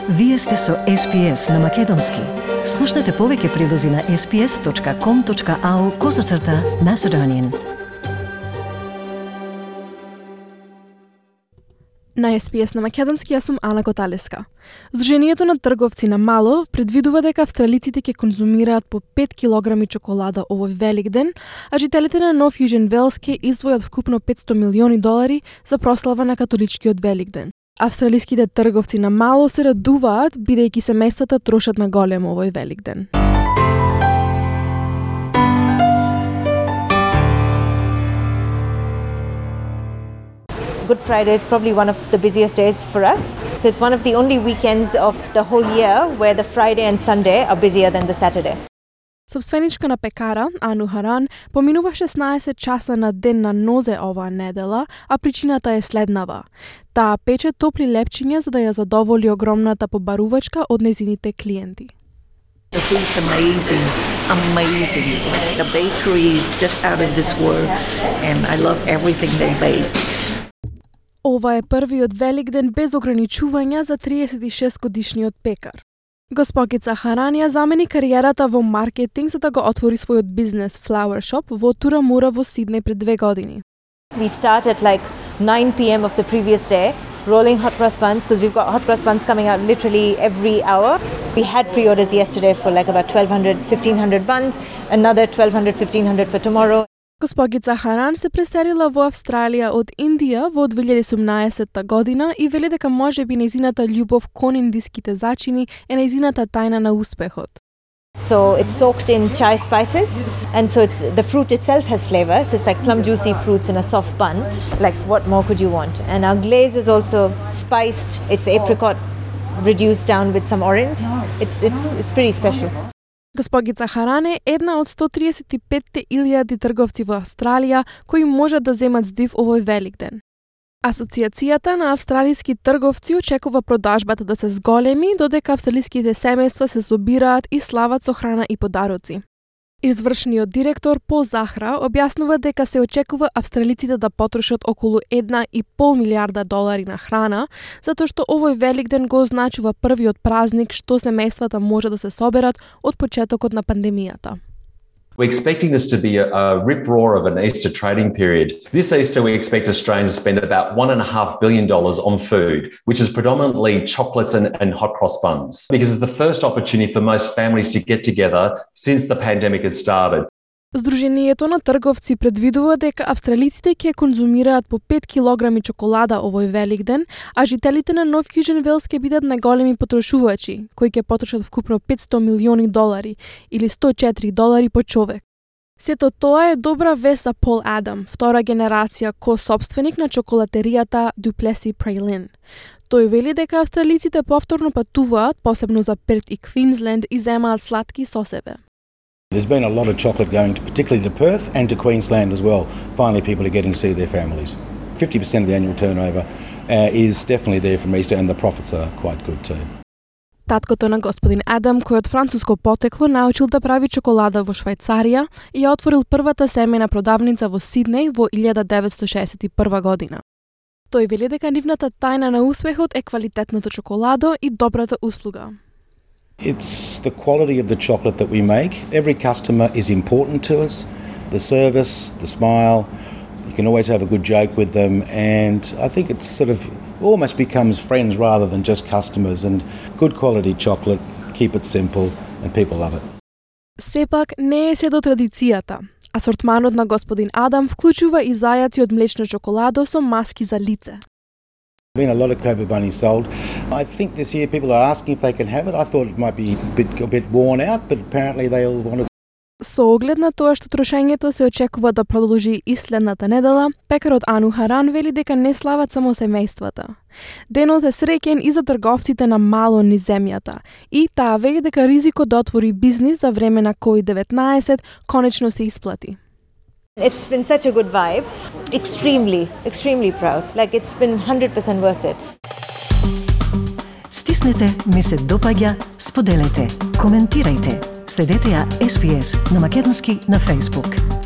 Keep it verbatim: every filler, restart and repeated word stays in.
Вие сте со Ес Би Ес на Македонски. Слушнете повеќе прилози на ес би ес точка ком точка ау козацрта Macedonian. На Ес Би Ес на Македонски, јас сум Ана Коталеска. Сдруженијето на трговци на мало предвидува дека австралиците ќе конзумираат по пет килограми чоколада овој Великден, а жителите на Нов Јужен Велс ќе издвојат вкупно петсто милиони долари за прослава на католичкиот Великден. Австралиските трговци на мало се радуваат, бидејќи семејствата трошат на големо овој Великден. Good Friday is probably one of the busiest days for us. So it's one of the only weekends of the whole year where the Friday and Sunday are busier than the Saturday. Собственичка на пекара, Ану Харан, поминува шеснаесет часа на ден на нозе оваа недела, а причината е следнава. Таа пече топли лепчиња за да ја задоволи огромната побарувачка од нејзините клиенти. The food's amazing, amazing. The bakery is just out of this world and I love everything they bake. Ова е првиот Великден без ограничувања за триесет и шест годишниот пекар. Госпогица Харан ја замени кариерата во маркетинг за да го отвори својот бизнес Flower Shop во Турамура во Сиднеј пред две години. We start at like nine p.m. of the previous day, rolling hot cross buns because we've got hot cross buns coming out literally every hour. We had pre-orders yesterday for like about twelve hundred, fifteen hundred buns, another twelve hundred, fifteen hundred for tomorrow. Госпогица Харан се преселила во Австралија од Индија во две илјади и седумнаесетта година и вели дека можеби нејзината љубов кон индиските зачини е нејзината тајна на успехот. So it's soaked in chai spices, and so it's the fruit itself has flavor. So it's like plum juicy fruits in a soft bun. Like what more could you want? And our glaze is also spiced. It's apricot reduced down with some orange. It's it's it's pretty special. Госпогица Харан е една од сто триесет и пет илјади трговци во Австралија кои можат да земат здив овој Великден. Асоциацијата на австралиски трговци очекува продажбата да се зголеми, додека австралиските семејства се собираат и слават со храна и подароци. Извршниот директор Пол Захра објаснува дека се очекува австралиците да потрошат околу една и пол милијарда долари на храна, затоа што овој Великден го означува првиот празник што семејствата може да се соберат од почетокот на пандемијата. We're expecting this to be a, a rip-roar of an Easter trading period. This Easter, we expect Australians to spend about one and a half billion dollars on food, which is predominantly chocolates and, and hot cross buns, because it's the first opportunity for most families to get together since the pandemic had started. Сдруженијето на трговци предвидува дека австралиците ќе конзумираат по пет килограми чоколада овој Великден, а жителите на Нов Јужен Велс ќе бидат најголеми потрошувачи, кои ќе потрошат вкупно петсто милиони долари или сто и четири долари по човек. Сето тоа е добра вест за Пол Адам, втора генерација ко-собственик на чоколатеријата Дуплеси Praline. Тој вели дека австралиците повторно патуваат, посебно за Перт и Квинсленд, и земаат сладки со себе. There's been a lot of chocolate going to, particularly to Perth and to Queensland as well. Finally, people are getting to see their families. fifty percent of the annual turnover uh, is definitely there from Easter, and the profits are quite good too. Таткото на господин Адам, кој од француско потекло, научил да прави чоколада во Швајцарија и ја отворил првата семејна продавница во Сиднеј во илјада деветстотини шеесет и прва година. Тој вели дека нивната тајна на успехот е квалитетното чоколадо и добрата услуга. It's the quality of the chocolate that we make. Every customer is important to us. The service, the smile, you can always have a good joke with them, and I think it's sort of almost becomes friends rather than just customers, and good quality chocolate, keep it simple, and people love it. Сепак не е се до традицијата. Асортманот на господин Адам вклучува и зајаци од млечно чоколадо со маски за лице. Been a lot of COVID bunnies sold. I think this year people are asking if they can have it. I thought it might be a bit, a bit worn out, but apparently they all wanted. Со оглед на тоа што трошењето се очекува да продолжи и следната недела, пекарот Ану Харан вели дека не слават само семејствата. Денот е среќен и за трговците на мало низ земјата, и таа вели дека ризикот да отвори бизнис за време на ковид деветнаесет конечно се исплати. It's been such a good vibe. Extremely, extremely proud. Like it's been one hundred percent worth it. Стиснете, ми се допаѓа, споделете, коментирајте. Следете ја Ес Би Ес на Македонски на Facebook.